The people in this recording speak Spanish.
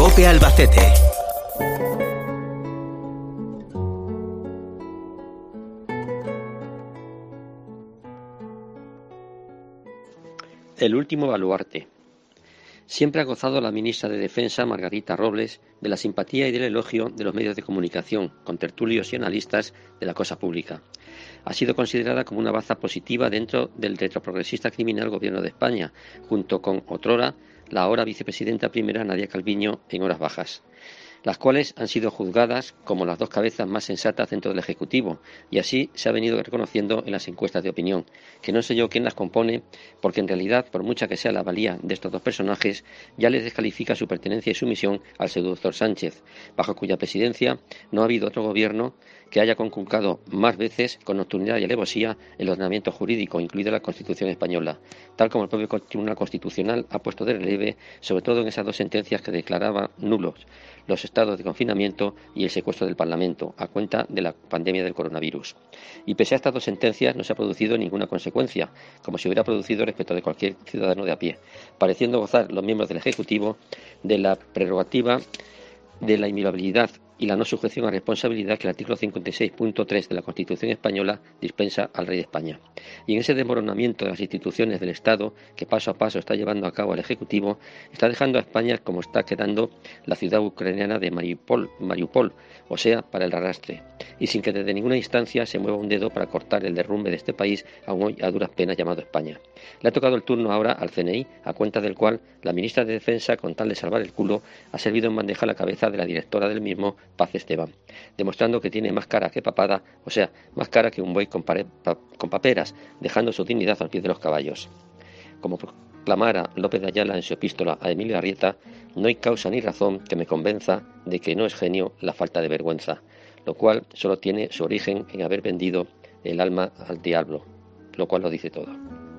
COPE Albacete. El último baluarte. Siempre ha gozado la ministra de Defensa, Margarita Robles, de la simpatía y del elogio de los medios de comunicación, contertulios y analistas de la cosa pública. Ha sido considerada como una baza positiva dentro del retroprogresista criminal Gobierno de España, junto con otrora la ahora vicepresidenta primera Nadia Calviño en horas bajas, las cuales han sido juzgadas como las dos cabezas más sensatas dentro del Ejecutivo, y así se ha venido reconociendo en las encuestas de opinión, que no sé yo quién las compone, porque en realidad, por mucha que sea la valía de estos dos personajes, ya les descalifica su pertenencia y sumisión al seductor Sánchez, bajo cuya presidencia no ha habido otro gobierno que haya conculcado más veces, con nocturnidad y alevosía, el ordenamiento jurídico, incluida la Constitución española, tal como el propio Tribunal Constitucional ha puesto de relieve, sobre todo en esas dos sentencias que declaraban nulos los estados de confinamiento y el secuestro del Parlamento, a cuenta de la pandemia del coronavirus. Y pese a estas dos sentencias no se ha producido ninguna consecuencia, como se hubiera producido respecto de cualquier ciudadano de a pie, pareciendo gozar los miembros del Ejecutivo de la prerrogativa de la inviolabilidad y la no sujeción a responsabilidad que el artículo 56.3 de la Constitución española dispensa al Rey de España. Y en ese desmoronamiento de las instituciones del Estado, que paso a paso está llevando a cabo el Ejecutivo, está dejando a España como está quedando la ciudad ucraniana de Mariupol, o sea, para el arrastre, y sin que desde ninguna instancia se mueva un dedo para cortar el derrumbe de este país, aún hoy a duras penas llamado España. Le ha tocado el turno ahora al CNI, a cuenta del cual la ministra de Defensa, con tal de salvar el culo, ha servido en bandeja la cabeza de la directora del mismo, Paz Esteban, demostrando que tiene más cara que papada, o sea, más cara que un buey con paperas, dejando su dignidad al pie de los caballos. Como proclamara López de Ayala en su epístola a Emilio Arrieta, no hay causa ni razón que me convenza de que no es genio la falta de vergüenza, lo cual solo tiene su origen en haber vendido el alma al diablo, lo cual lo dice todo.